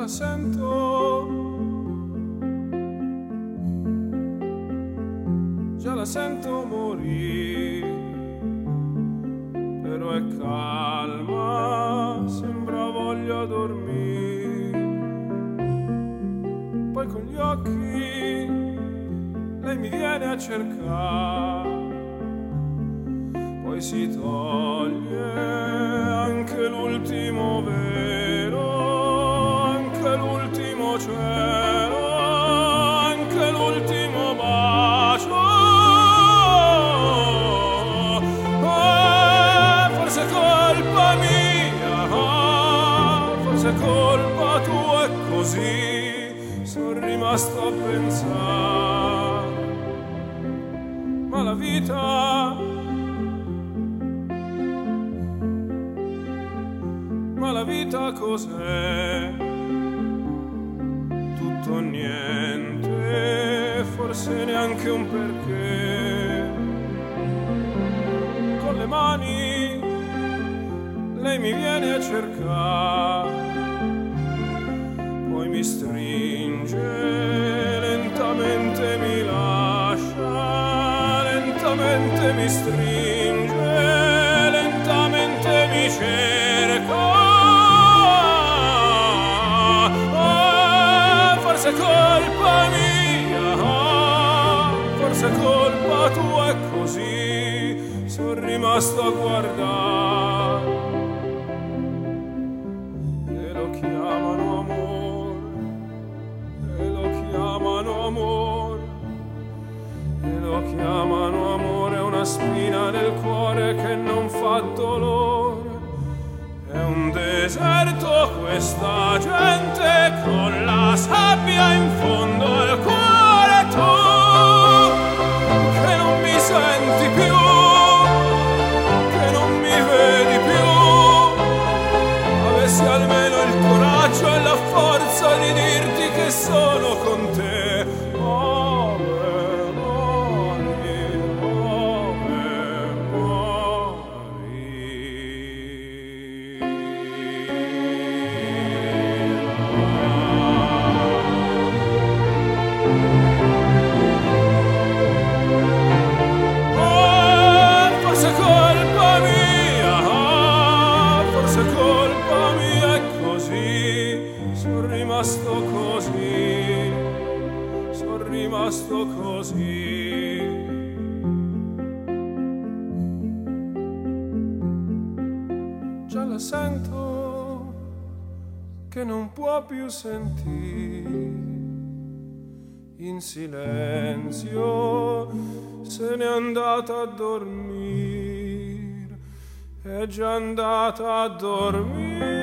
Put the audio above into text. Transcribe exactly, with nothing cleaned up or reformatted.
la sento, già la sento morire, però è calma, sembra voglia dormire. Poi con gli occhi lei mi viene a cercare, poi si toglie anche l'ultimo velo, anche l'ultimo cielo, anche l'ultimo bacio. Eh, forse è colpa mia, forse è colpa tua, e così sono rimasto a pensare. Ma la vita, ma la vita cos'è? Tutto o niente, forse neanche un perché. Con le mani lei mi viene a cercare, poi mi stringe, lentamente mi lascia, lentamente mi stringe, lentamente mi cerca. Forse è colpa mia, forse è colpa tua, e così sono rimasto a guardare. E lo chiamano amore, e lo chiamano amore, e lo chiamano amore, una spina nel cuore che non fa dolore. È un deserto questa gente, con la sabbia in fondo al cuore. Tu che non mi senti più, che non mi vedi più, avessi almeno il coraggio e la forza di dirti che sono con te. Rimasto così. Già la sento che non può più sentire, in silenzio se n'è andata a dormire, è già andata a dormire.